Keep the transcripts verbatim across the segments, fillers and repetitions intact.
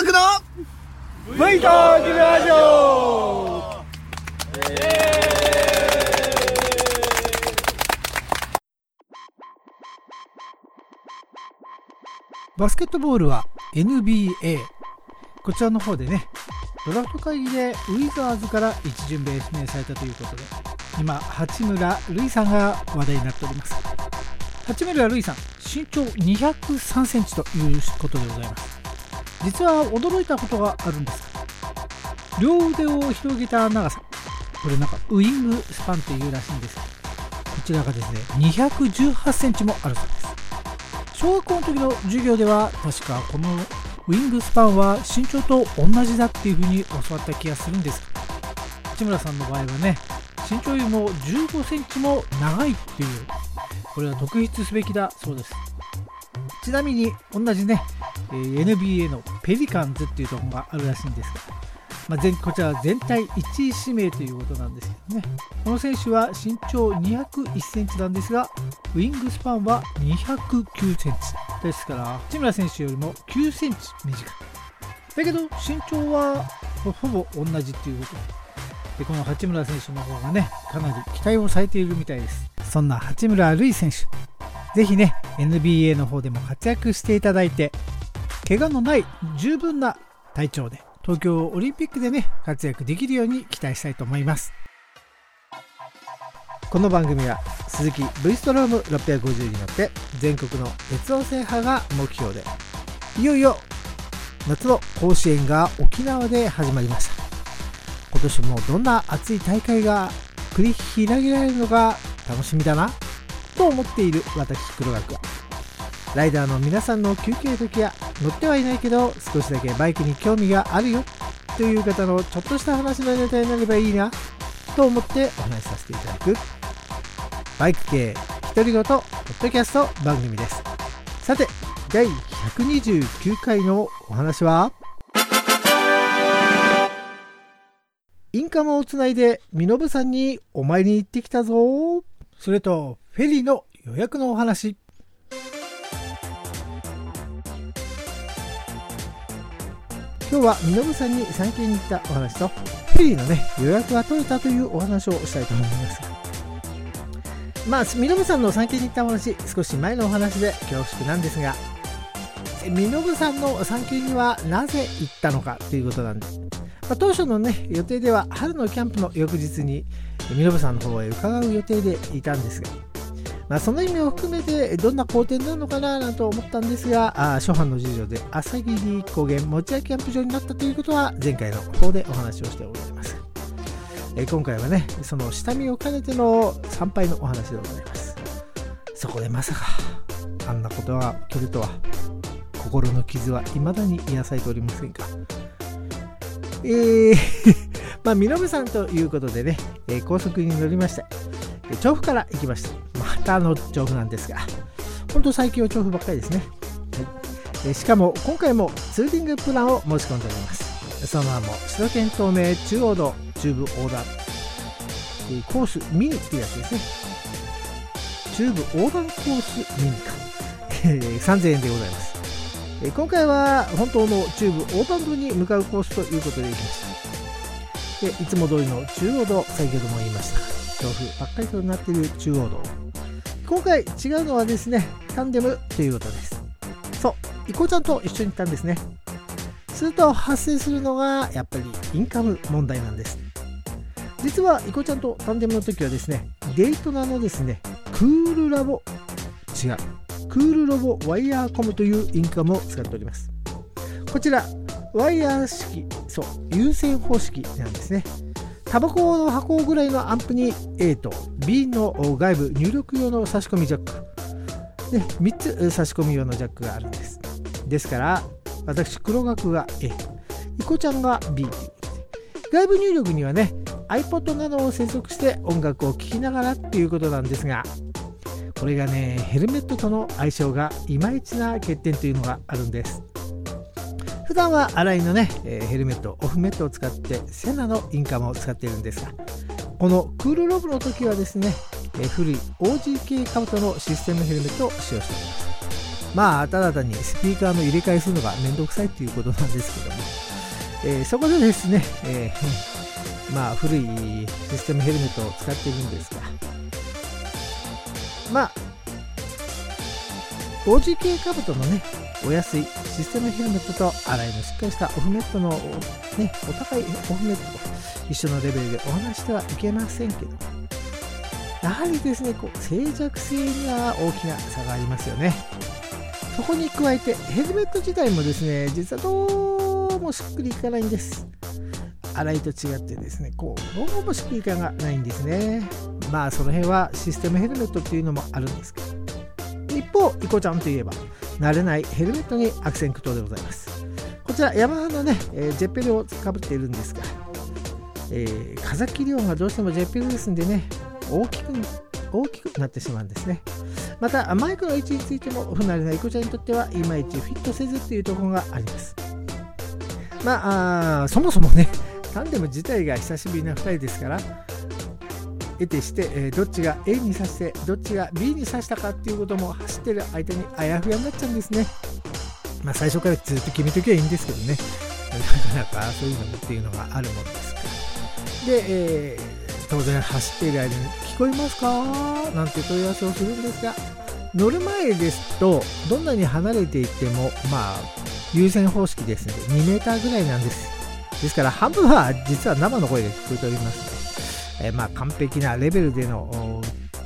拓のブイトークラジオ。バスケットボールは エヌビーエー、 こちらの方でね、ドラフト会議でウィザーズから一巡目指名されたということで、今八村塁さんが話題になっております。八村塁さん、身長にひゃくさんセンチということでございます。実は驚いたことがあるんですが、両腕を広げた長さ、これなんかウイングスパンというらしいんですが、こちらがですねにひゃくじゅうはちセンチもあるそうです。小学校の時の授業では確かこのウイングスパンは身長と同じだっていう風に教わった気がするんですが、八村さんの場合はね、身長よりもじゅうごセンチも長いっていう、これは特筆すべきだそうです。ちなみに同じね エヌビーエー のペリカンズっていうところがあるらしいんですが、まあ、全こちらは全体いちい指名ということなんですけどね、この選手は身長にひゃくいちセンチなんですが、ウイングスパンはにひゃくきゅうセンチですから、八村選手よりもきゅうセンチ短い。だけど身長はほぼ同じっていうことで、この八村選手の方がね、かなり期待をされているみたいです。そんな八村塁選手、ぜひね エヌビーエー の方でも活躍していただいて、怪我のない十分な体調で東京オリンピックでね活躍できるように期待したいと思います。この番組は鈴木 V ストロームろっぴゃくごじゅうに乗って全国の鉄道制覇が目標で、いよいよ夏の甲子園が沖縄で始まりました。今年もどんな熱い大会が繰り広げられるのか楽しみだなと思っている私黒学は、ライダーの皆さんの休憩時や乗ってはいないけど少しだけバイクに興味があるよという方のちょっとした話のネタになればいいなと思ってお話しさせていただくバイク系独り言ポッドキャスト番組です。さてだいひゃくにじゅうきゅうかいのお話は、インカムをつないで身延さんにお参りに行ってきたぞ。それとフェリーの予約のお話。今日は身延さんに参詣に行ったお話と、フェリーのね予約が取れたというお話をしたいと思います。まあ身延さんの参詣に行ったお話、少し前のお話で恐縮なんですが、身延さんの参詣にはなぜ行ったのかということなんです。まあ、当初のね予定では春のキャンプの翌日に身延さんの方へ伺う予定でいたんですが、まあ、その意味を含めてどんな行程になるのかなと思ったんですが、あ初版の事情で朝霧高原持屋キャンプ場になったということは前回の方でお話をしてございます。え今回はねその下見を兼ねての参拝のお話でございます。そこでまさかあんなことが起きるとは、心の傷は未だに癒されておりませんか。えーまあ身延さんということでね、えー、高速に乗りました。調布から行きました。またの調布なんですが、本当最近は調布ばっかりですね。はい、えー、しかも今回もツーリングプランを申し込んでおります。その名も首都圏東名中央道中部横断、えー、コースミニっていうやつですね。中部横断コースミニか、えー、さんぜんえんでございます。えー、今回は本当の中部横断部に向かうコースということで行きました。でいつも通りの中央道、先ほども言いました調布ばっかりとなっている中央道、今回違うのはですねタンデムということです。そう、イコちゃんと一緒に行ったんですね。すると発生するのがやっぱりインカム問題なんです。実はイコちゃんとタンデムの時はですね、デイトナのですねクールラボ違うクールロボワイヤーコムというインカムを使っております。こちらワイヤー式、そう有線方式なんですね。タバコの箱ぐらいのアンプに A と B の外部入力用の差し込みジャックでみっつ差し込み用のジャックがあるんです。ですから私黒学が A、 イコちゃんが B ということで、外部入力にはね iPod などを接続して音楽を聴きながらっていうことなんですが、これがねヘルメットとの相性がいまいちな欠点というのがあるんです。普段はアライのね、えー、ヘルメットオフメットを使ってセナのインカムを使っているんですが、このクールロブの時はですね、えー、古い オージー 系カブトのシステムヘルメットを使用しております。 まあただ単にスピーカーの入れ替えするのがめんどくさいっていうことなんですけども、えー、そこでですね、えー、まあ古いシステムヘルメットを使っているんですが、まあ オージー 系カブトのねお安いシステムヘルメットと洗いのしっかりしたオフメットの、ね、お高いオフメットと一緒のレベルでお話してはいけませんけど、やはりですねこう静寂性には大きな差がありますよね。そこに加えてヘルメット自体もですね実はどうもしっくりいかないんです。洗いと違ってですねこうどうもしっくり感がないんですね。まあその辺はシステムヘルメットっていうのもあるんですけど、一方イコちゃんといえば慣れないヘルメットに悪戦苦闘でございます。こちらヤマハのね、えー、ジェッペルをかぶっているんですが、えー、風切り音がどうしてもジェッペルですんでね大きく大きくなってしまうんですね。またマイクの位置についても不慣れなイコちゃんにとってはいまいちフィットせずというところがあります。まあ、あそもそもねタンデム自体が久しぶりなふたりですから、得てして、えー、どっちが A に刺してどっちが B に刺したかっていうことも走ってる間にあやふやになっちゃうんですね。まあ最初からずっと決めときゃいいんですけどね、なかなかそういうのもっていうのがあるもんですから。で、えー、当然走っている間に聞こえますかなんて問い合わせをするんですが、乗る前ですとどんなに離れていってもまあ有線方式ですのでにメーターぐらいなんです。ですから半分は実は生の声が聞こえておりますので、えー、まあ完璧なレベルでの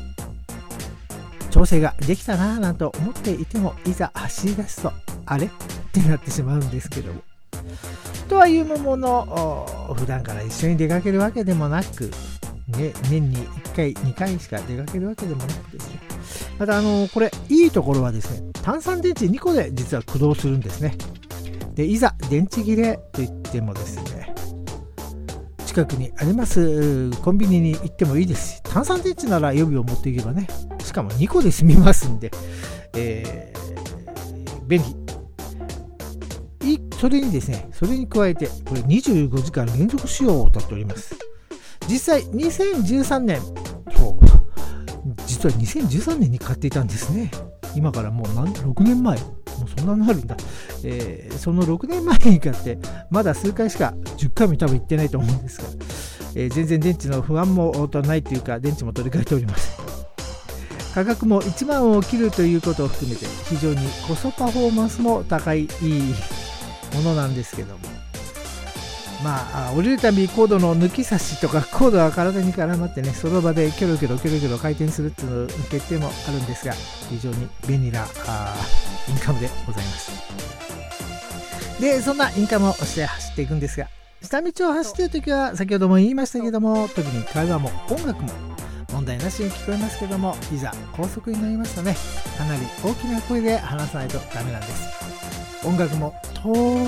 調整ができたなぁなんと思っていても、いざ走り出すとあれってなってしまうんですけども、とはいうものの普段から一緒に出かけるわけでもなく、ね、年にいっかいにかいしか出かけるわけでもなくですね、またあのこれいいところはですね単三電池にこで実は駆動するんですね。でいざ電池切れといってもですね近くにありますコンビニに行ってもいいですし、単三電池なら予備を持っていけばね、しかもにこで済みますんで、えー、便利。それにですねそれに加えてこれにじゅうごじかん連続使用を謳っております。実際にせんじゅうさんねんそう実はにせんじゅうさんねんに買っていたんですね。今からもう何ろくねんまえ、もうそんなになるんだ、えー、そのろくねんまえに買ってまだ数回しかじゅっかいも多分行ってないと思うんですが、えー、全然電池の不安もないというか電池も取り替えております。価格もいちまんを切るということを含めて非常にコストパフォーマンスも高いいいものなんですけども、まあ降りるたびコードの抜き差しとかコードが体に絡まってねその場でキョロキョロキョロキョロ回転するっていうの欠点もあるんですが、非常に便利なインカムでございます。でそんなインカムをして走っていくんですが、下道を走っているときは先ほども言いましたけども特に会話も音楽も問題なしに聞こえますけども、いざ高速になりますとねかなり大きな声で話さないとダメなんです。音楽も遠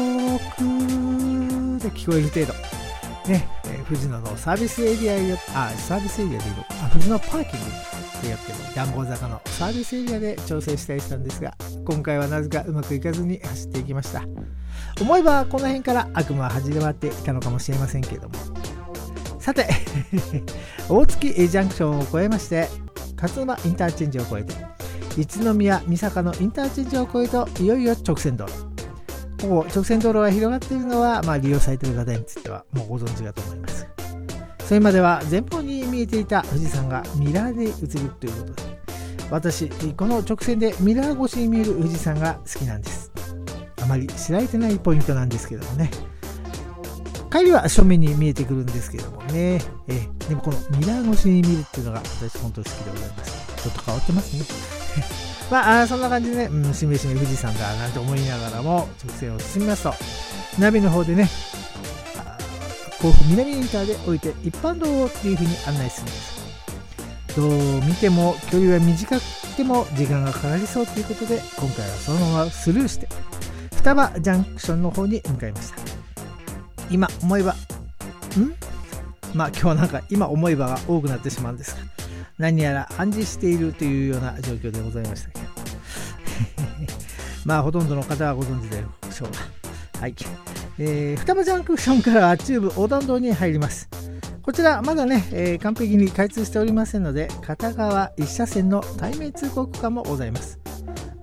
くで聞こえる程度ね、えー、藤野のサービスエリアよあサービスエリアでいうあ藤野パーキングでやってる暖房坂のサービスエリアで調整したりしたんですが、今回はなぜかうまくいかずに走っていきました。思えばこの辺から悪夢は始まっていたのかもしれませんけれども、さて大月ジャンクションを越えまして勝沼インターチェンジを越えて一宮三坂のインターチェンジを越えるといよいよ直線道路。ここ直線道路が広がっているのは、まあ、利用されている方についてはもうご存知だと思います。それまでは前方に見えていた富士山がミラーで映るということで、私この直線でミラー越しに見える富士山が好きなんです。あまり知られてないポイントなんですけどもね、帰りは正面に見えてくるんですけどもね、えでもこのミラー越しに見るっていうのが私本当に好きでございます。ちょっと変わってますねまあ、あそんな感じでね、うん、しめしめ富士山だなんて思いながらも直線を進みますとナビの方でね甲府南インターで降りて一般道をっていう風に案内するんです。どう見ても距離は短くても時間がかかりそうということで今回はそのままスルーして双葉ジャンクションの方に向かいました。今思えばんまあ今日はなんか今思えばが多くなってしまうんですが、何やら暗示しているというような状況でございましたけどまあほとんどの方はご存知でしょうが、はい、えー、双葉ジャンクションからは中部横断道に入ります。こちらまだね、えー、完璧に開通しておりませんので片側一車線の対面通行区間もございます。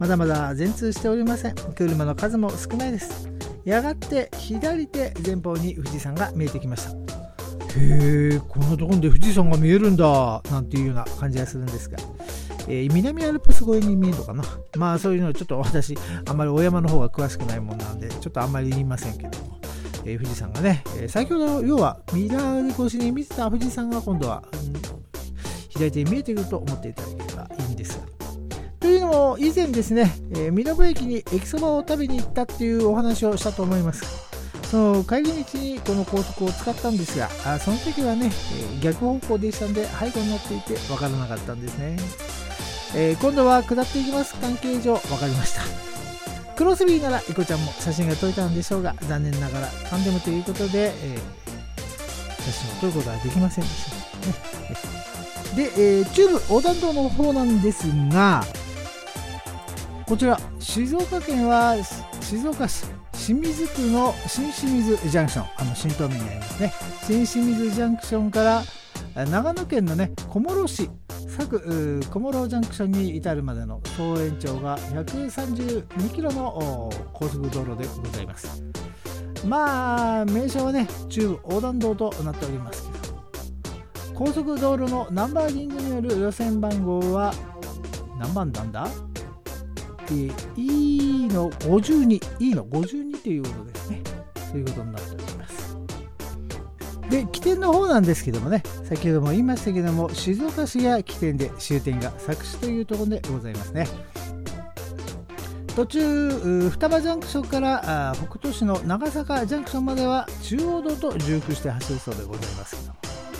まだまだ全通しておりません。車の数も少ないです。やがて左手前方に富士山が見えてきました。へえ、こんなところで富士山が見えるんだなんていうような感じがするんですが、えー、南アルプス越えに見えるのかな。まあそういうのちょっと私あんまりお山の方が詳しくないもんなんでちょっとあんまり言いませんけども、えー、富士山がね、えー、先ほど要はミラー越しに見てた富士山が今度は、うん、左手に見えてくると思っていただければいいんですが、というのも以前ですね、えー、身延駅に駅そばを食べに行ったっていうお話をしたと思います。その帰り道にこの高速を使ったんですが、あその時はね、えー、逆方向でしたんで背後に乗っていて分からなかったんですね。えー、今度は下っていきます関係上分かりました。クロスビーならイコちゃんも写真が撮れたんでしょうが、残念ながらタンデムということで、えー、写真を撮ることはできませんでした、ね、で、えー、中部横断道の方なんですが、こちら静岡県は静岡市清水区の新清水ジャンクション、あの新東名にありますね、新清水ジャンクションから長野県のね小諸市佐久小諸ジャンクションに至るまでの総延長がひゃくさんじゅうにキロの高速道路でございます。まあ名称はね中部横断道となっておりますけど、高速道路のナンバーリングによる路線番号は何番なんだ、E のごじゅうに、E のごじゅうにということですね。ということになっております。で、起点の方なんですけどもね、先ほども言いましたけども、静岡市が起点で終点が佐久市というところでございますね。途中、双葉ジャンクションから北斗市の長坂ジャンクションまでは中央道と重複して走るそうでございますけども、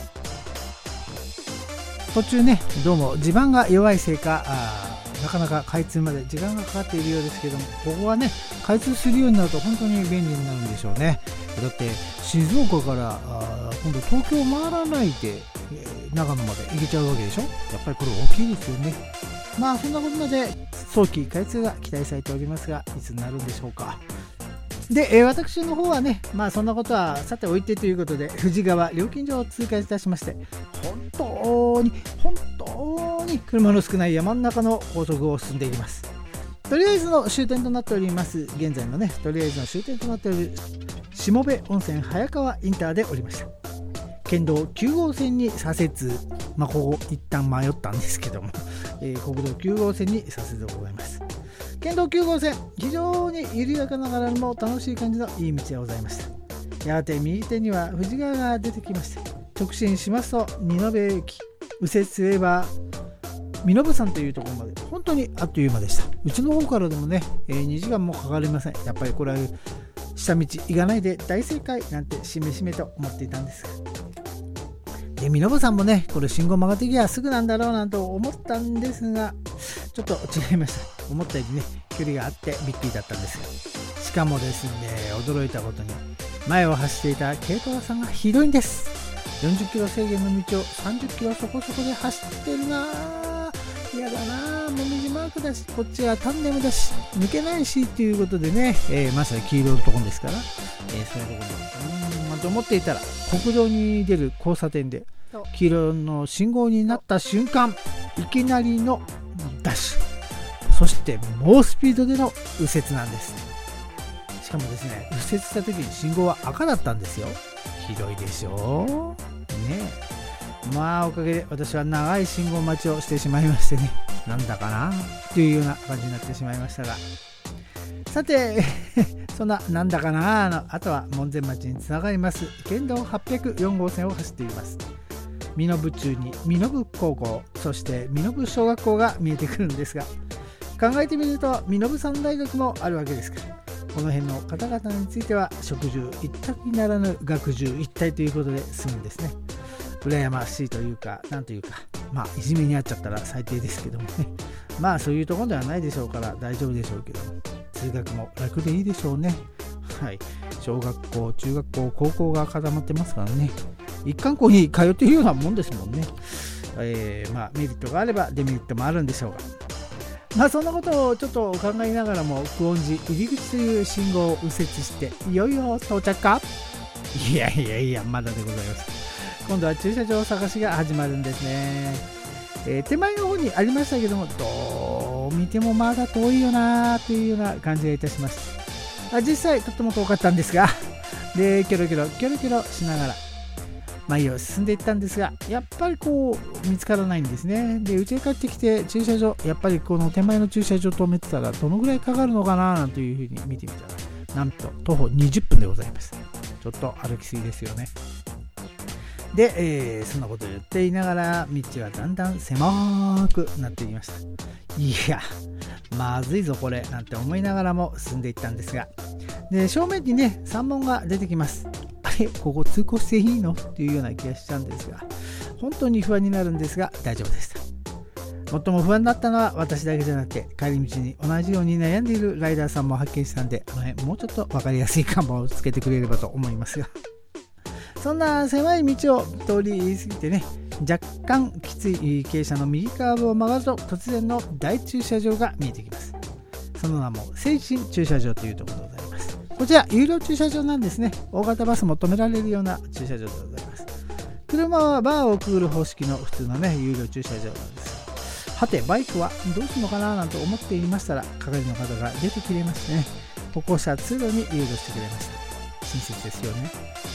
途中ね、どうも地盤が弱いせいか、なかなか開通まで時間がかかっているようですけども、ここはね開通するようになると本当に便利になるんでしょうね。だって静岡から今度東京回らないで、えー、長野まで行けちゃうわけでしょ。やっぱりこれ大きいですよね。まあそんなことまで早期開通が期待されておりますが、いつになるんでしょうか。で、えー、私の方はね、まあそんなことはさておいてということで、富士川料金所を通過いたしまして、本当に本当に車の少ない山の中の高速を進んでいきます。とりあえずの終点となっております、現在のね、とりあえずの終点となっておる下部温泉早川インターでおりました。県道きゅう号線に左折、まあここ一旦迷ったんですけども、えー、国道きゅう号線に左折でございます。県道きゅう号線、非常に緩やかながらも楽しい感じのいい道でございました。やがて右手には富士川が出てきまして、直進しますと身延駅、右折すれば身延山というところまで本当にあっという間でした。うちの方からでもね、えー、にじかんもかかりません。やっぱりこれは下道行かないで大正解なんてしめしめと思っていたんですが、で身延山もねこれ信号曲がってきゃすぐなんだろうなんて思ったんですが、ちょっと違いました。思ったよりね距離があってびっくりだったんですが、しかもですね驚いたことに前を走っていた軽トラさんがひどいんです。よんじゅっキロ制限の道をさんじゅっキロそこそこで走ってるなぁ、嫌だなぁ、もみじマークだし、こっちはタンデムだし抜けないしっていうことでね、えー、まさに黄色のところですから、えー、そういうところでうーんと思っていたら、国道に出る交差点で黄色の信号になった瞬間、いきなりのダッシュ、そして猛スピードでの右折なんです。しかもですね、右折した時に信号は赤だったんですよ。ひどいでしょね。まあおかげで私は長い信号待ちをしてしまいましてね、なんだかなというような感じになってしまいましたが、さてそんななんだかなのあとは門前町につながります県道はっぴゃくよん号線を走っています。身延中に身延高校、そして身延小学校が見えてくるんですが、考えてみると身延山大学もあるわけですから、この辺の方々については食住一択にならぬ学住一体ということで済むんですね。羨ましいというか、なんというか、まあいじめにあっちゃったら最低ですけどもね、まあそういうところではないでしょうから大丈夫でしょうけども、通学も楽でいいでしょうね。はい、小学校、中学校、高校が固まってますからね、一貫校に通っているようなもんですもんね。えー、まあメリットがあればデメリットもあるんでしょうが、まあそんなことをちょっと考えながらも、久遠寺入り口という信号を右折していよいよ到着か。いやいやいや、まだでございます。今度は駐車場探しが始まるんですね。えー、手前の方にありましたけども、どどう見てもまだ遠いよなというような感じがいたしました。実際とっても遠かったんですが、でキョロキョロキョロキョロしながら前を進んでいったんですが、やっぱりこう見つからないんですね。で家に帰ってきて駐車場、やっぱりこの手前の駐車場止めてたらどのぐらいかかるのかななんていうふうに見てみたら、なんと徒歩にじゅっぷんでございます。ちょっと歩きすぎですよね。で、えー、そんなことを言っていながら道はだんだん狭くなっていきました。いやまずいぞこれなんて思いながらも進んでいったんですが、で正面にね山門が出てきます。あれここ通行していいのっていうような気がしちゃうんですが、本当に不安になるんですが大丈夫でした。最も不安だったのは私だけじゃなくて、帰り道に同じように悩んでいるライダーさんも発見したんで、この辺もうちょっと分かりやすい看板をつけてくれればと思いますが、そんな狭い道を通り過ぎてね、若干きつい傾斜の右カーブを曲がると突然の大駐車場が見えてきます。その名も聖心駐車場というところでございます。こちら有料駐車場なんですね。大型バスも止められるような駐車場でございます。車はバーをくぐる方式の普通のね有料駐車場なんです。はてバイクはどうするのかななんて思っていましたら、係の方が出てきれましてね、歩行者通路に誘導してくれました。親切ですよね。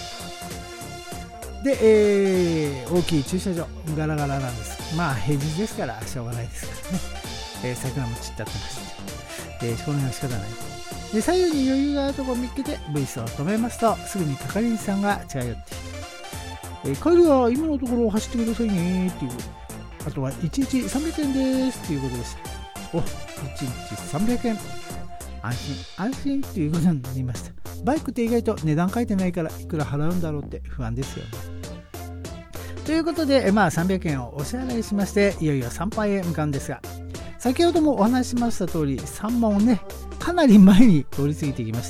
で、えー、大きい駐車場ガラガラなんです。まあ平日ですからしょうがないですからね、えー、桜も散ってあってまして、えー、この辺は仕方ない。で左右に余裕があるところを見つけてブイスを止めますと、すぐに係員さんが近寄ってきて、えー、帰りは今のところを走ってくださいねっていう、あとはいちにちさんびゃくえんですっていうことでした。おいちにちさんびゃくえん、安心安心っていうことになりました。バイクって意外と値段書いてないからいくら払うんだろうって不安ですよね。ということで、まあ、さんびゃくえんをお支払いしまして、いよいよ参拝へ向かうんですが、先ほどもお話ししました通り山門をねかなり前に通り過ぎてきました。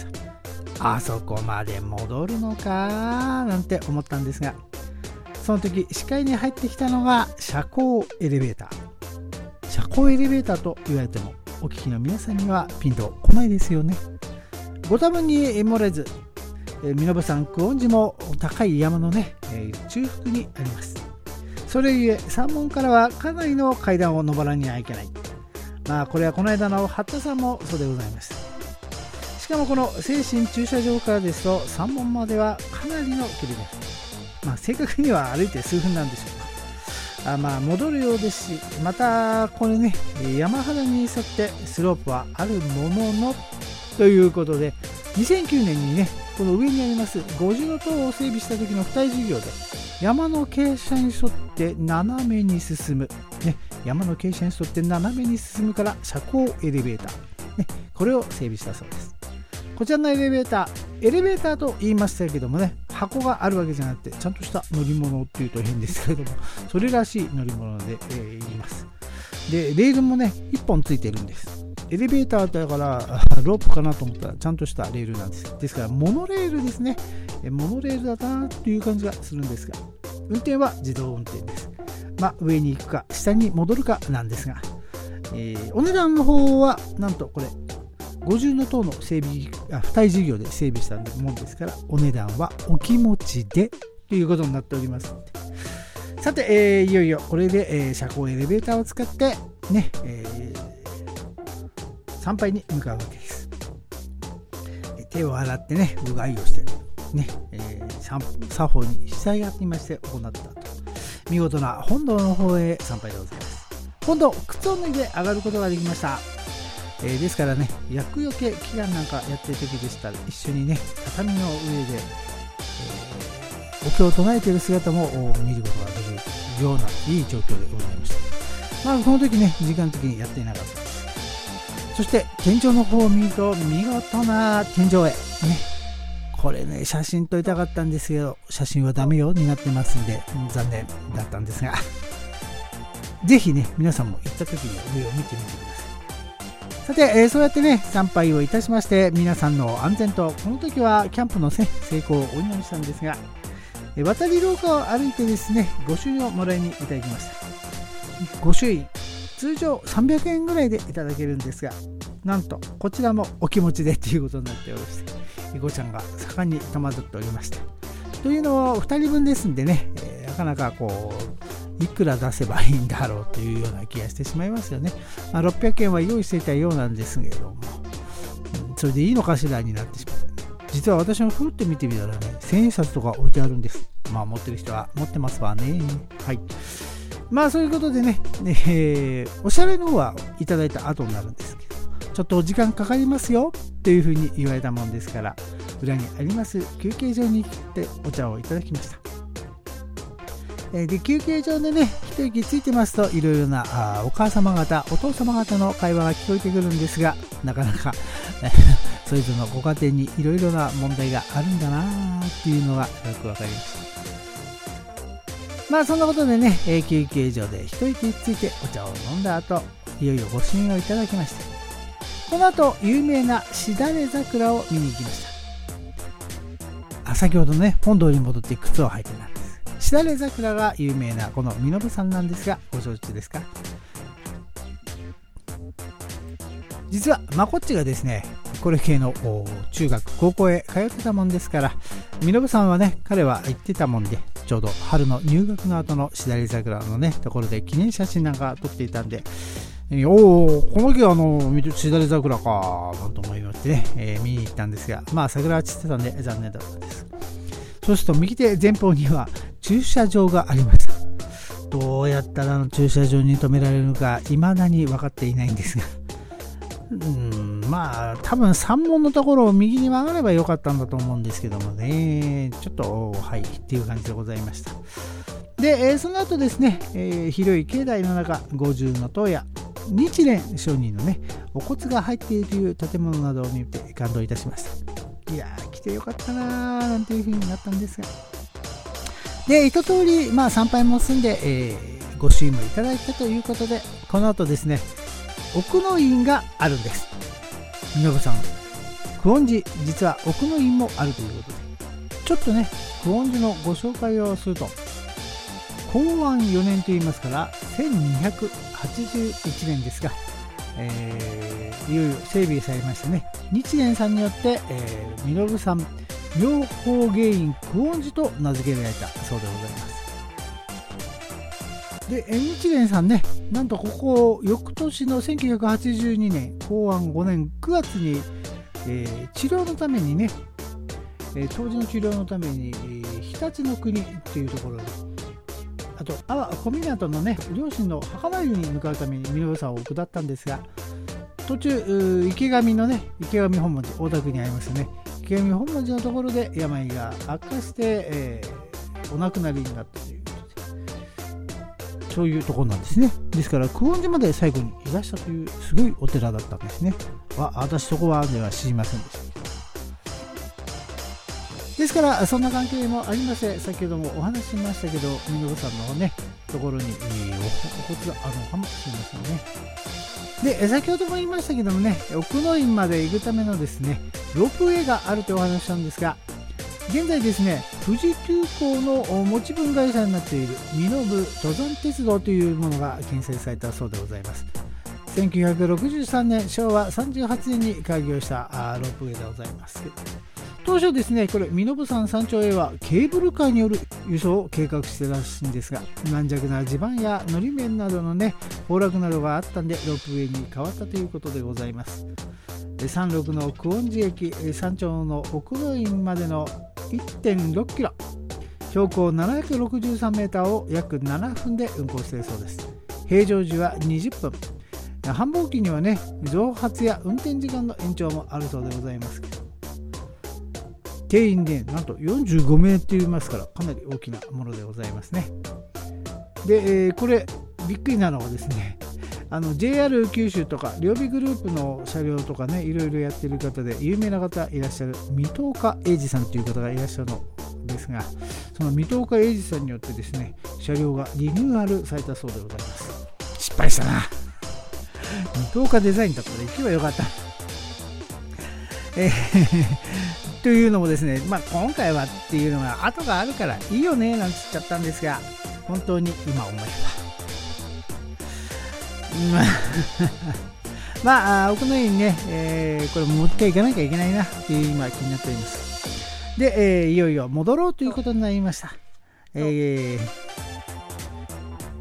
あそこまで戻るのかなんて思ったんですが、その時視界に入ってきたのが車高エレベーター。車高エレベーターと言われてもお聞きの皆さんにはピンとこないですよね。ご多分に漏れず、身延山久遠寺も高い山のね、えー、中腹にあります。それゆえ山門からはかなりの階段を上らにはいけない。まあこれはこの間の八田さんもそうでございます。しかもこの聖心駐車場からですと山門まではかなりの距離です。まあ正確には歩いて数分なんでしょうか。あまあ戻るようですし、またこれね山肌に沿ってスロープはあるもののということで、にせんきゅうねんにねこの上にあります五重塔を整備した時の付帯事業で、山の傾斜に沿って斜めに進む、ね、山の傾斜に沿って斜めに進むから車高エレベーター、ね、これを整備したそうです。こちらのエレベーター、エレベーターと言いましたけどもね、箱があるわけじゃなくてちゃんとした乗り物っていうと変ですけれども、それらしい乗り物で、えー、言います。でレールもねいっぽんついてるんです。エレベーターだからロープかなと思ったらちゃんとしたレールなんです。ですからモノレールですね。モノレールだなという感じがするんですが、運転は自動運転です。まあ上に行くか下に戻るかなんですが、えー、お値段の方はなんとこれ五重塔の整備あ付帯事業で整備したものですから、お値段はお気持ちでということになっております。さて、えー、いよいよこれで、えー、車高エレベーターを使ってね、えー参拝に向かうわけです。手を洗ってね、うがいをしてね、えー、作法に従っていまして行ったと、見事な本堂の方へ参拝でございます。今度靴を脱いで上がることができました。えー、ですからね、厄除け祈願なんかやってる時でしたら一緒にね畳の上で、えー、お経を唱えている姿も見ることができるようないい状況でございました。まあこの時ね時間的にやっていなかった。そして天井の方を見ると見事な天井絵ね、これね写真撮りたかったんですけど写真はダメよになってますんで残念だったんですが、ぜひね皆さんも行った時に上を見てみてください。さて、えー、そうやってね参拝をいたしまして、皆さんの安全とこの時はキャンプの、ね、成功をお祈りしたんですが、えー、渡り廊下を歩いてですね御朱印をもらいにいただきました。御朱印通常さんびゃくえんぐらいでいただけるんですが、なんとこちらもお気持ちでということになっておりまして、いこちゃんが盛んに戸惑っておりました。というのはふたりぶんですんでね、えー、なかなかこいくら出せばいいんだろうというような気がしてしまいますよね。まあ、ろっぴゃくえんは用意していたようなんですけれども、うん、それでいいのかしらになってしまって、実は私もふって見てみたらね、千円札とか置いてあるんです。まあ持ってる人は持ってますわね。はい。まあそういうことでね、えー、おしゃれの方はいただいた後になるんですけど、ちょっとお時間かかりますよというふうに言われたもんですから、裏にあります休憩所に行ってお茶をいただきました。で、休憩所でね、一息ついてますと、いろいろなあお母様方、お父様方の会話が聞こえてくるんですが、なかなかそれぞれのご家庭にいろいろな問題があるんだなっていうのがよくわかりました。まあそんなことでね、休憩所で一息ついてお茶を飲んだ後、いよいよご朱印をいただきました。この後、有名なしだれ桜を見に行きました。あ、先ほどね、本堂に戻って靴を履いてたんです。しだれ桜が有名なこの身延山なんですが、ご承知ですか？実はまこっちがですね、これ系の中学高校へ通ってたもんですから、身延さんはね、彼は行ってたもんで、ちょうど春の入学の後のしだれ桜のねところで記念写真なんか撮っていたんで、おお、この木はあのしだれ桜かなんと思いましてね、えー、見に行ったんですが、まあ桜は散ってたんで残念だったです。そうすると右手前方には駐車場がありました。どうやったらあの駐車場に止められるのか未だに分かっていないんですが、うーん、まあ多分山門のところを右に曲がればよかったんだと思うんですけどもね、ちょっとはいっていう感じでございました。で、えー、その後ですね、えー、広い境内の中、五重塔や日蓮上人のねお骨が入っているという建物などを見て感動いたしました。いやー来てよかったなーなんていう風になったんですが、で一通りまあ参拝も済んで、えー、ご朱印もいただいたということで、この後ですね奥の院があるんです。身延さん久遠寺、実は奥の院もあるということで、ちょっとね久遠寺のご紹介をすると、弘安よねんといいますからせんにひゃくはちじゅういちねんですが、えー、いよいよ整備されましたね。日蓮さんによって、えー、身延山妙法芸院久遠寺と名付けられたそうでございます。で、日蓮さんね、なんとここ翌年のせんきゅうひゃくはちじゅうにねん弘安ごねんくがつに、えー、治療のためにね、えー、当時の治療のために、えー、日立の国っていうところで、あと阿波小湊のね両親の墓参りに向かうために身延山を下ったんですが、途中池上のね池上本門寺、大田区にありますね池上本門寺のところで病が悪化して、えー、お亡くなりになったということで、そういうところなんですね。ですから久遠寺まで最後にいらしたというすごいお寺だったんですね。わ、私そこはでは知りませんでした。ですからそんな関係もありまして、先ほどもお話ししましたけど、身延さんのねところにお骨があるのかもしれませんね。で、先ほども言いましたけどもね、奥の院まで行くためのですねロープウェイがあるというお話したんですが、現在ですね富士急行の持ち分会社になっている身延登山鉄道というものが建設されたそうでございます。せんきゅうひゃくろくじゅうさんねんしょうわさんじゅうはちねんに開業したロープウェイでございますけど、当初ですね、これ身延山山頂へはケーブルカーによる輸送を計画しているらしいんですが、軟弱な地盤やのり面などのね崩落などがあったんでロープウェイに変わったということでございます。さんじゅうろくの久遠寺駅山頂の奥の院までの いってんろっキロ、標高ななひゃくろくじゅうさんメーターを約ななふんで運行しているそうです。平常時はにじゅっぷん、繁忙期にはね増発や運転時間の延長もあるそうでございますけど、定員でなんとよんじゅうごめいって言いますから、かなり大きなものでございますね。で、えー、これびっくりなのはですね、あの ジェイアール 九州とか両備グループの車両とかね、いろいろやってる方で有名な方いらっしゃる水戸岡英二さんという方がいらっしゃるのですが、その水戸岡英二さんによってですね車両がリニューアルされたそうでございます。失敗したな水戸岡デザインだったら行けばよかったえー、というのもですね、まあ、今回はっていうのが後があるからいいよねなんて言っちゃったんですが、本当に今思えばまあ奥の院ね、えー、これもう一回行かなきゃいけないなっていう今気になっております。で、えー、いよいよ戻ろうということになりました。えー、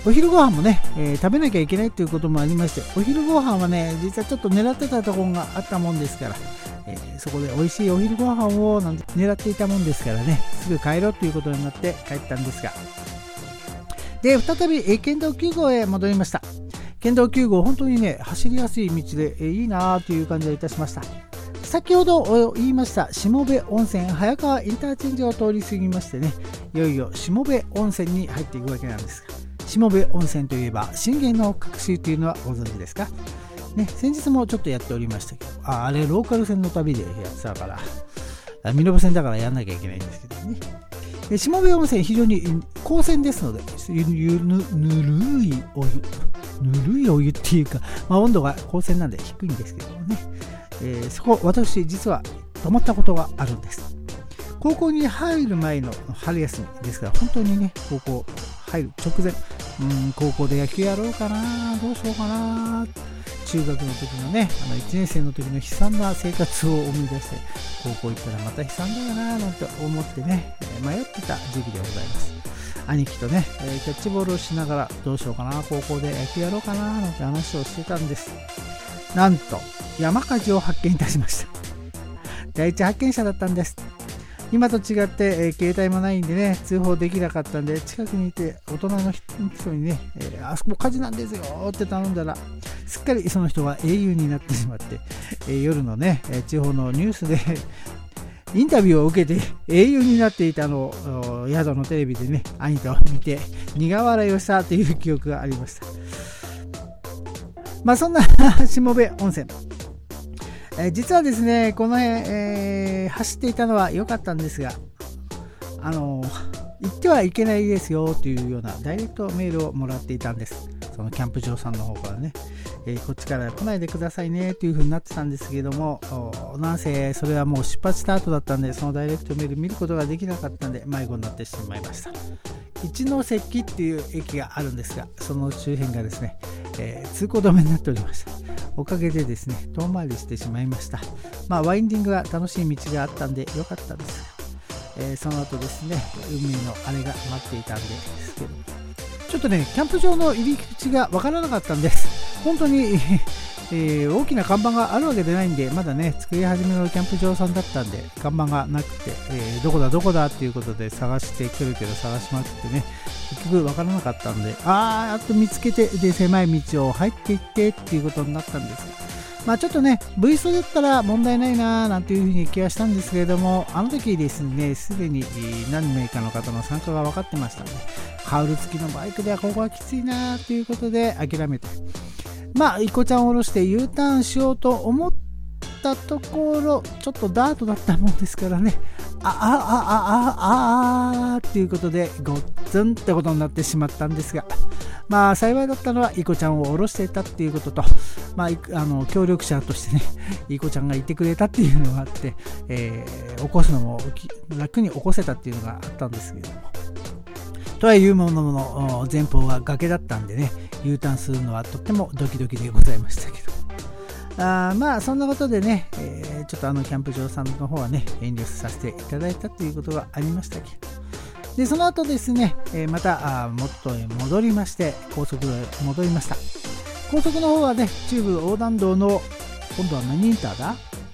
お昼ご飯もね、えー、食べなきゃいけないということもありまして、お昼ご飯はね実はちょっと狙ってたところがあったもんですから、えー、そこで美味しいお昼ご飯をなんて狙っていたもんですからね、すぐ帰ろうということになって帰ったんですが、で再び、えー、県道きゅう号へ戻りました。県道きゅう号本当にね走りやすい道で、えー、いいなという感じがいたしました。先ほど言いました下部温泉早川インターチェンジを通り過ぎましてね、いよいよ下部温泉に入っていくわけなんですが、下部温泉といえば信玄の隠し湯というのはご存知ですかね。先日もちょっとやっておりましたけど、あ, あれローカル線の旅でやってたから身延線だからやんなきゃいけないんですけどね。で下部温泉非常に高泉ですので、ゆゆ ぬ, ぬるいお湯ぬるいお湯っていうか、まあ、温度が高泉なんで低いんですけどもね、えー、そこ私実は泊まったことがあるんです。高校に入る前の春休みですから、本当にね高校入る直前、うん高校で野球やろうかな、どうしようかな、中学の時のねあのいちねん生の時の悲惨な生活を思い出して、高校行ったらまた悲惨だよななんて思ってね、えー、迷ってた時期でございます。兄貴とね、えー、キャッチボールをしながらどうしようかな、高校で野球やろうかななんて話をしてたんです。なんと山火事を発見いたしました。第一発見者だったんです。今と違って、えー、携帯もないんでね通報できなかったんで、近くにいて大人の人にね、えー、あそこ火事なんですよって頼んだら、すっかりその人が英雄になってしまって、えー、夜のね地方のニュースでインタビューを受けて英雄になっていたのを宿のテレビでね兄と見て苦笑いをしたという記憶がありました。まあそんな下部温泉、えー、実はですねこの辺、えー、走っていたのは良かったんですが、あのー、行ってはいけないですよというようなダイレクトメールをもらっていたんです。そのキャンプ場さんの方からね、えー、こっちから来ないでくださいねという風になってたんですけども、なんせそれはもう出発した後だったんで、そのダイレクトメール見ることができなかったんで迷子になってしまいました。一ノ関っていう駅があるんですが、その周辺がですね、えー、通行止めになっておりました。おかげでですね遠回りしてしまいました。まあワインディングが楽しい道があったんで良かったです、えー、その後ですね海のあれが待っていたんですけど、ちょっとねキャンプ場の入り口がわからなかったんです。本当に、えー、大きな看板があるわけでないんで、まだね作り始めのキャンプ場さんだったんで看板がなくて、えー、どこだどこだっていうことで探してくるけど探しまくってね結局わからなかったんで、あーあと見つけてで狭い道を入っていってっていうことになったんですが、まあちょっとね ブイ ストだったら問題ないなーなんていうふうに気がしたんですけれども、あの時ですねすでに何名かの方の参加が分かってましたので、カウル付きのバイクではここはきついなーということで諦めて、まあイコちゃんを下ろして U ターンしようと思ったところ、ちょっとダートだったもんですからね、あああああああっていうことでごっつんってことになってしまったんですが、まあ幸いだったのはイコちゃんを下ろしていたっていうことと、まあ、あの協力者としてねイコちゃんがいてくれたっていうのがあって、えー、起こすのも楽に起こせたっていうのがあったんですけども、とはいうものの前方が崖だったんでね U ターンするのはとってもドキドキでございましたけど、あまあそんなことでね、えー、ちょっとあのキャンプ場さんの方はね遠慮させていただいたということがありましたけど、でその後ですね、えー、またあ元へ戻りまして高速道へ戻りました。高速の方はね中部横断道の今度は何インターだ、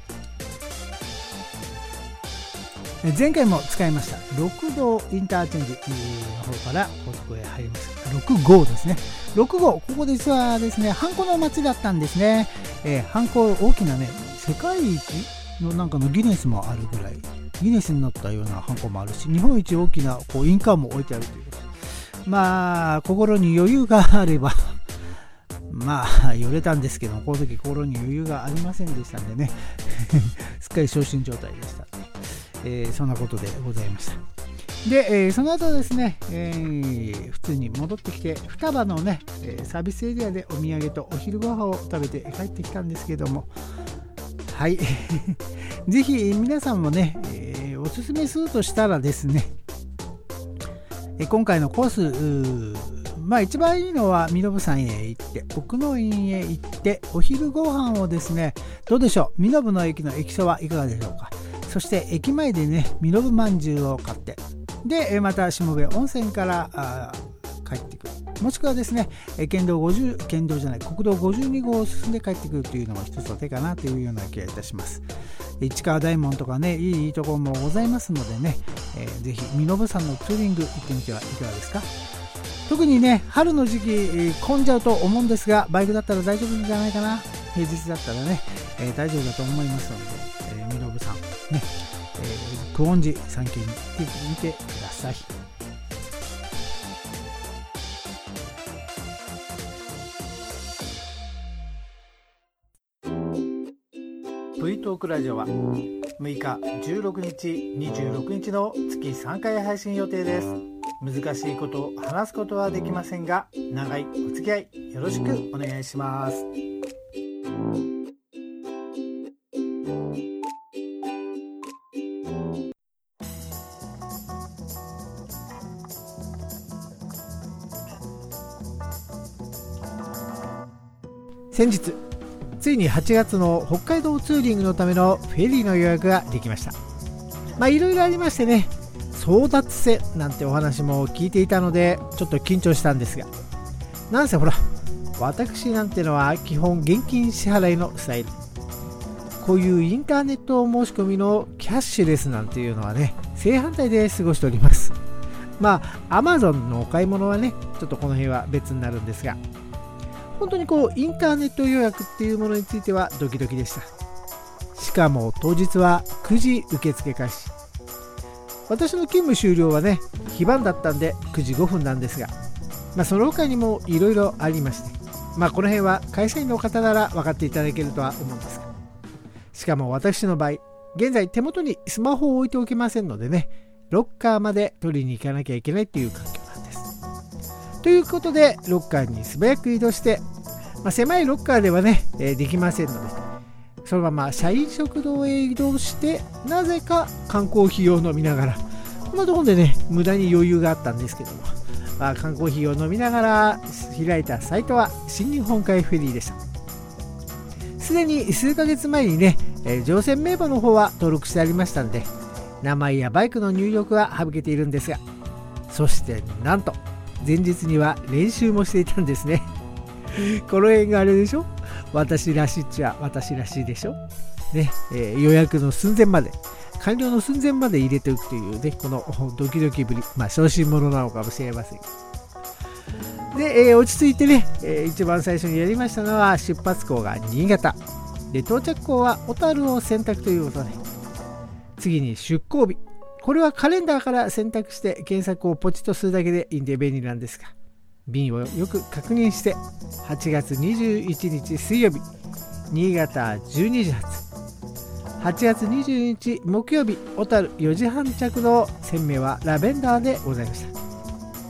前回も使いましたろく号インターチェンジの方から高速へ入りました。ろく号ですね。ろく号、ここ実はですねハンコの街だったんですね。えー、ハンコ大きなね世界一のなんかのギネスもあるぐらい、ギネスになったようなハンコもあるし、日本一大きなこう印鑑も置いてあるということ、まあ心に余裕があればまあ寄れたんですけども、この時心に余裕がありませんでしたんでねすっかり昇進状態でした、えー、そんなことでございました。で、えー、その後ですね、えー、普通に戻ってきて双葉のね、えー、サービスエリアでお土産とお昼ご飯を食べて帰ってきたんですけども、はいぜひ皆さんもね、えー、おすすめするとしたらですね、えー、今回のコースまあ一番いいのは身延山へ行って奥の院へ行ってお昼ご飯をですね、どうでしょう、身延の駅の駅そばいかがでしょうか。そして駅前でね身延まんじゅうを買って、でまた下部温泉から帰ってくる。 もしくはですね、県道ごじゅう、県道じゃない、国道ごじゅうにごうを進んで帰ってくるというのも一つの手かなというような気がいたします。市川大門とかね、いい、いいところもございますのでね、えー、ぜひ身延山のツーリング行ってみてはいかがですか。特にね、春の時期、えー、混んじゃうと思うんですが、バイクだったら大丈夫じゃないかな。平日だったらね、えー、大丈夫だと思いますので、えー、身延山ね、えー、久遠寺山系に行ってみてください。 V トークラジオはむいか、じゅうろくにち、にじゅうろくにちの月さんかい配信予定です。難しいことを話すことはできませんが、長いお付き合いよろしくお願いします。先日ついにはちがつの北海道ツーリングのためのフェリーの予約ができました。まあいろいろありましてね、争奪戦なんてお話も聞いていたのでちょっと緊張したんですが、なんせほら私なんてのは基本現金支払いのスタイル、こういうインターネット申し込みのキャッシュレスなんていうのはね、正反対で過ごしております。まあ Amazon のお買い物はね、ちょっとこの辺は別になるんですが、本当にこうインターネット予約っていうものについてはドキドキでした。しかも当日はくじ受付開始。私の勤務終了はね、非番だったんでくじごふんなんですが、まあ、その他にもいろいろありまして、まあこの辺は会社員の方なら分かっていただけるとは思うんですが、しかも私の場合、現在手元にスマホを置いておけませんのでね、ロッカーまで取りに行かなきゃいけないっていう環境なんです。ということでロッカーに素早く移動して、まあ、狭いロッカーではね、えー、できませんので、そのまま社員食堂へ移動して、なぜか缶コーヒーを飲みながら、こんなところでね無駄に余裕があったんですけども、まあ、缶コーヒーを飲みながら開いたサイトは新日本海フェリーでした。すでに数ヶ月前にね、えー、乗船名簿の方は登録してありましたんで、名前やバイクの入力は省けているんですが、そしてなんと前日には練習もしていたんですね。この辺があれでしょ、私らしいっちゃ私らしいでしょ、ねえー、予約の寸前まで、完了の寸前まで入れておくというね、このドキドキぶり、まあ小心者なのかもしれません。で、えー、落ち着いてね、えー、一番最初にやりましたのは出発港が新潟で、到着港は小樽を選択ということで、次に出港日、これはカレンダーから選択して検索をポチッとするだけでいいんで便利なんですが、便をよく確認して、はちがつにじゅういちにち水曜日新潟じゅうにじ発、はちがつにじゅうにち木曜日小樽よじはん着の船名はラベンダーでございました。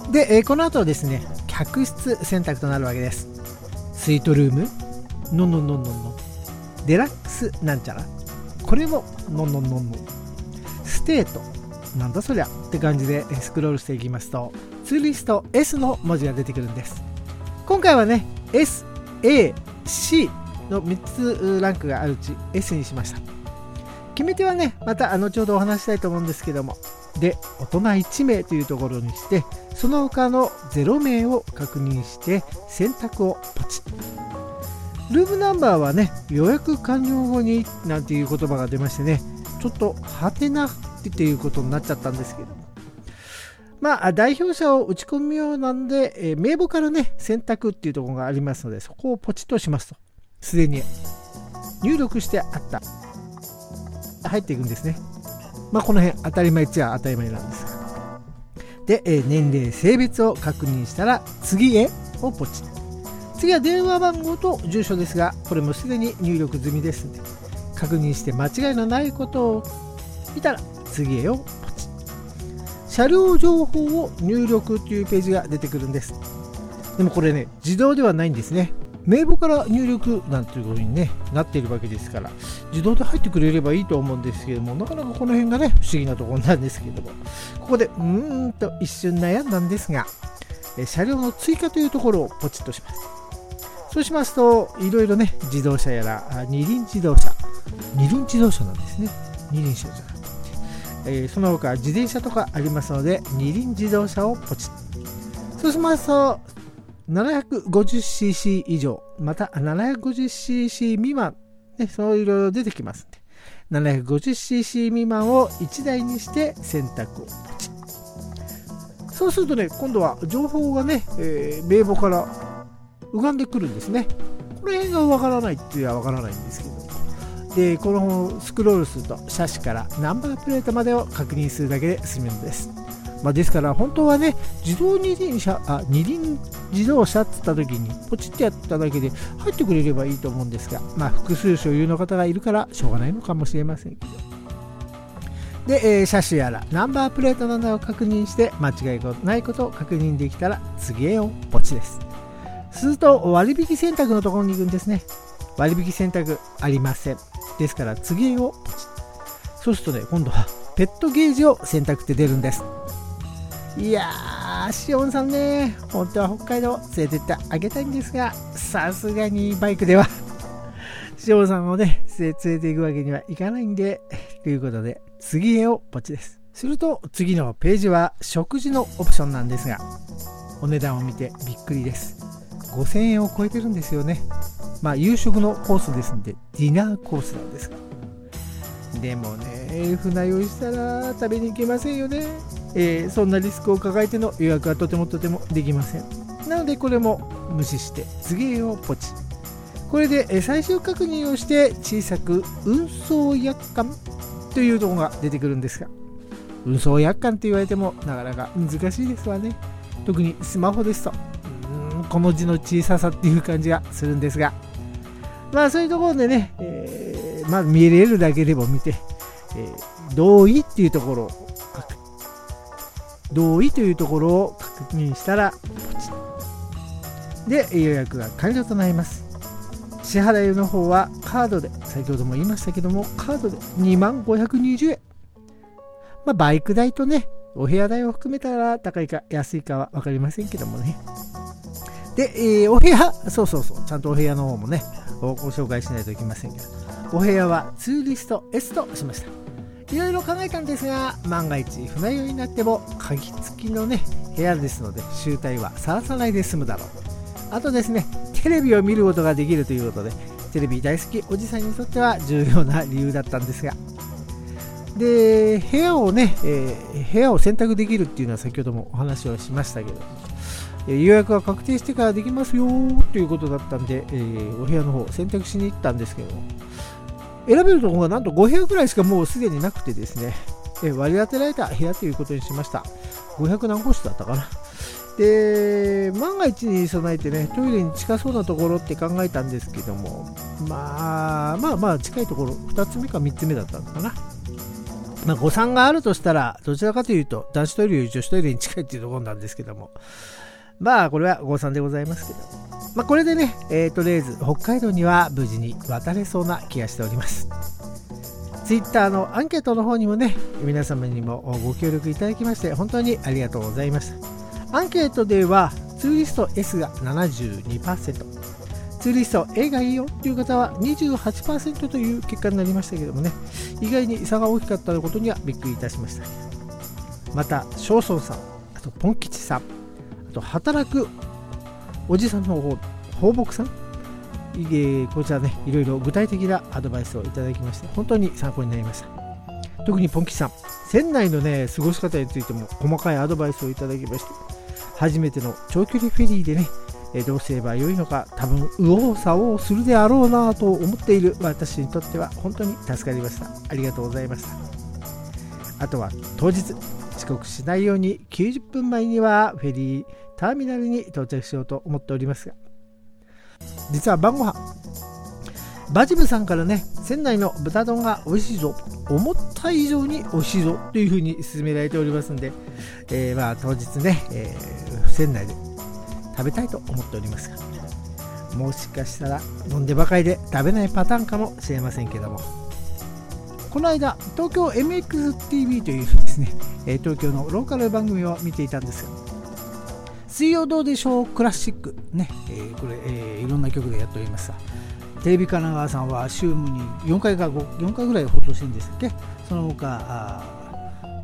で、えー、この後ですね、客室選択となるわけです。スイートルーム、ノンノンノンノンノン、デラックスなんちゃら、これもノンノンノンノン、ステート、なんだそりゃって感じでスクロールしていきますと、ツーリスト エス の文字が出てくるんです。今回はね エス、エー、シー のみっつランクがあるうち エス にしました。決め手はね、また後ほどお話したいと思うんですけども、で、大人いちめいというところにして、その他のゼロめいを確認して選択をポチッ。ルームナンバーはね、予約完了後になんていう言葉が出ましてね、ちょっとハテナっていうことになっちゃったんですけども、まあ代表者を打ち込むようなんで、えー、名簿からね選択っていうところがありますので、そこをポチッとしますと、すでに入力してあった入っていくんですね。まあこの辺当たり前っちゃ当たり前なんですが、で、えー、年齢性別を確認したら次へをポチッ。次は電話番号と住所ですが、これもすでに入力済みですので、確認して間違いのないことを見たら次へをポチッ。車両情報を入力というページが出てくるんです。でもこれね、自動ではないんですね。名簿から入力なんていうことに、ね、なっているわけですから、自動で入ってくれればいいと思うんですけども、なかなかこの辺がね不思議なところなんですけども、ここでうーんと一瞬悩んだんですが、車両の追加というところをポチッとします。そうしますと、いろいろね、自動車やら二輪自動車、二輪自動車なんですね。二輪車じゃなくて、えー、その他自転車とかありますので、二輪自動車をポチッ。そうしますと、 ななひゃくごじゅっシーシー 以上、また ななひゃくごじゅっシーシー 未満、ね、そういろいろ出てきますんで、ななひゃくごじゅっシーシー 未満をいちだいにして選択をポチッ。そうするとね、今度は情報がね、えー、名簿から浮かんでくるんですね。これがわからないっていうのはわからないんですけど、でこのスクロールすると車種からナンバープレートまでを確認するだけで済むんです。まあ、ですから本当はね、自動二輪車あ二輪自動車って言った時にポチッとやっただけで入ってくれればいいと思うんですが、まあ、複数所有の方がいるからしょうがないのかもしれませんけど、で、えー、車種やらナンバープレートなどを確認して間違いがないことを確認できたら次へをポチです。すると割引選択のところに行くんですね。割引選択ありません。ですから次へをポチ。そうするとね、今度はペットゲージを選択って出るんです。いやー、しおんさんね、本当は北海道連れてってあげたいんですが、さすがにバイクではしおんさんをね連れて行くわけにはいかないんで、ということで次へをポチです。すると次のページは食事のオプションなんですが、お値段を見てびっくりです。ごせんえんを超えてるんですよね。まあ夕食のコースですんでディナーコースなんですが、でもね、船酔いしたら食べに行けませんよね。えー、そんなリスクを抱えての予約はとてもとてもできません。なのでこれも無視して次へをポチ。これで最終確認をして小さく運送約款というところが出てくるんですが、運送約款と言われてもなかなか難しいですわね。特にスマホですとうーんこの字の小ささっていう感じがするんですが、まあそういうところでね、えー、まあ見れるだけでも見て、えー、同意っていうところを同意というところを確認したらポチで予約が完了となります。支払いの方はカードで、先ほども言いましたけども、カードでにまんごひゃくにじゅうえん、まあ、バイク代とねお部屋代を含めたら高いか安いかは分かりませんけどもね。で、えー、お部屋、そうそうそう、ちゃんとお部屋の方もねご紹介しないといけませんけど、お部屋はツーリスト S としました。いろいろ考えたんですが、万が一船酔いになっても鍵付きのね部屋ですので醜態はさらさないで済むだろう。あとですね、テレビを見ることができるということで、テレビ大好きおじさんにとっては重要な理由だったんですが、で部屋をね、えー、部屋を選択できるっていうのは先ほどもお話をしましたけど、えー、予約が確定してからできますよということだったんで、えー、お部屋の方選択しに行ったんですけど、選べるところがなんとご部屋くらいしかもうすでになくてですね、えー、割り当てられた部屋ということにしました。ごひゃく何個室だったかな。で万が一に備えてね、トイレに近そうなところって考えたんですけども、まあまあまあ近いところふたつめかみっつめだったのかな。まあ誤算があるとしたらどちらかというと男子トイレより女子トイレに近いっていうところなんですけども、まあこれは誤算でございますけど、まあこれでね、えー、とりあえず北海道には無事に渡れそうな気がしております。ツイッターのアンケートの方にもね、皆様にもご協力いただきまして本当にありがとうございました。アンケートではツーリスト S が ななじゅうにパーセント、 ツーリスト A がいいよという方は にじゅうはちパーセント という結果になりましたけどもね、意外に差が大きかったことにはびっくりいたしました。また正尊さん、あとポン吉さん、あと働くおじさんの方放牧さん、えー、こちらねいろいろ具体的なアドバイスをいただきまして本当に参考になりました。特にポン吉さん、船内のね過ごし方についても細かいアドバイスをいただきまして、初めての長距離フェリーでね、えー、どうすればよいのか多分右往左往するであろうなと思っている私にとっては本当に助かりました。ありがとうございました。あとは当日遅刻しないようにきゅうじゅっぷんまえにはフェリーターミナルに到着しようと思っておりますが、実は晩ご飯バジブさんからね、船内の豚丼が美味しいぞ、思った以上に美味しいぞというふうに勧められておりますので、えー、まあ当日ね、えー、船内で食べたいと思っておりますが、もしかしたら飲んでばかりで食べないパターンかもしれませんけども、この間東京 エムエックスティーブイ というですね、東京のローカル番組を見ていたんですが、水曜どうでしょうクラシックね、えー、これ、えー、いろんな曲でやっておりました。テレビ神奈川さんは週によんかいかよんかいぐらい放送してるんですっけ。その他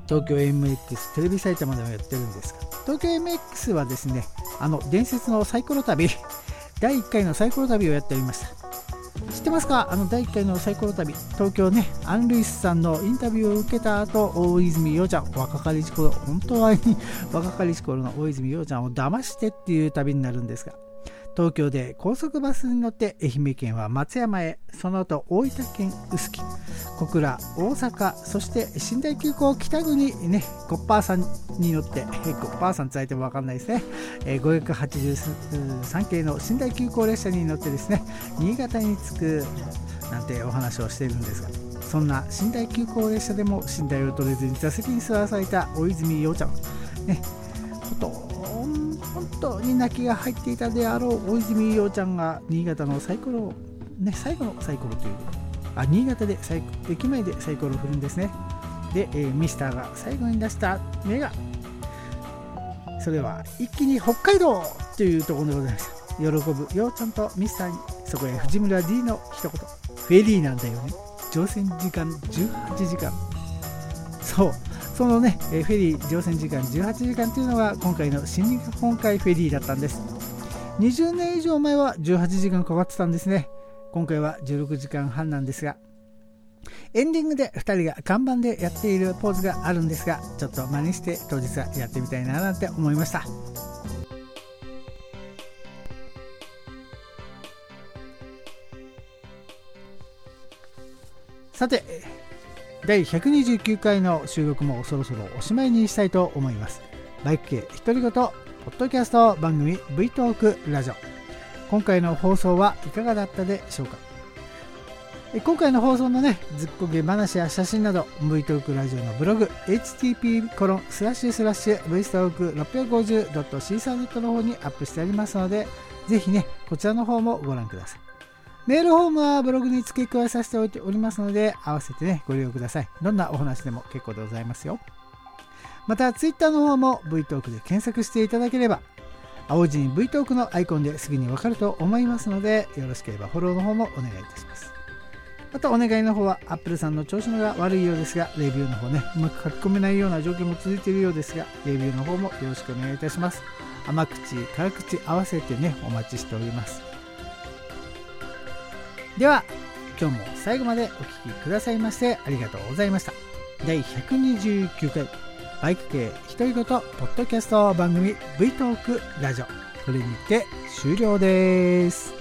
東京 エムエックス テレビ埼玉でもやってるんですが、東京 エムエックス はですね、あの伝説のサイコロ旅だいいっかいのサイコロ旅をやっておりました。知ってますか？あのだいいっかいのサイコロ旅、東京ね、アン・ルイスさんのインタビューを受けた後、大泉洋ちゃん、若かりし頃、本当は若かりし頃の大泉洋ちゃんを騙してっていう旅になるんですが、東京で高速バスに乗って愛媛県は松山へ、その後大分県臼杵、小倉、大阪、そして寝台急行北国ね、ごっぱーさんに乗って、ごっぱーさん伝えても分かんないですね、えー、ごひゃくはちじゅうさん系の寝台急行列車に乗ってですね、新潟に着くなんてお話をしているんですが、そんな寝台急行列車でも寝台を取れずに座席に座らされた大泉洋ちゃんね、本当に泣きが入っていたであろう大泉洋ちゃんが新潟のサイコロ、ね、最後のサイコロという、あ、新潟でサイ駅前でサイコロを振るんですね。で、えー、ミスターが最後に出した目が、それは一気に北海道というところでございました。喜ぶ洋ちゃんとミスターに、そこへ藤村 D の一言、フェリーなんだよね、乗船時間じゅうはちじかん。そうそのね、フェリー乗船時間じゅうはちじかんというのが今回の新日本海フェリーだったんです。にじゅうねん以上前はじゅうはちじかんかかってたんですね。今回はじゅうろくじかんはんなんですが、エンディングでふたりが看板でやっているポーズがあるんですが、ちょっと真似して当日はやってみたいななんて思いました。さて、だいひゃくにじゅうきゅうかいの収録もそろそろおしまいにしたいと思います。バイク系独り言ポッドキャスト番組 V トークラジオ、今回の放送はいかがだったでしょうか。今回の放送のね、ずっこけ話や写真など V トークラジオのブログ エイチティーピーコロンスラッシュスラッシュ ブイ トークろっぴゃくごじゅうドットシーサーネットの方にアップしてありますので、ぜひねこちらの方もご覧ください。メールフォームはブログに付け加えさせておいておりますので、合わせてねご利用ください。どんなお話でも結構でございますよ。またツイッターの方も V トークで検索していただければ、青字に V トークのアイコンですぐにわかると思いますので、よろしければフォローの方もお願いいたします。またお願いの方は Apple さんの調子のが悪いようですが、レビューの方ね、うまく書き込めないような状況も続いているようですが、レビューの方もよろしくお願いいたします。甘口辛口合わせてねお待ちしております。では今日も最後までお聞きくださいましてありがとうございました。だいひゃくにじゅうきゅうかいバイク系独り言ポッドキャスト番組 V トークラジオ、これにて終了です。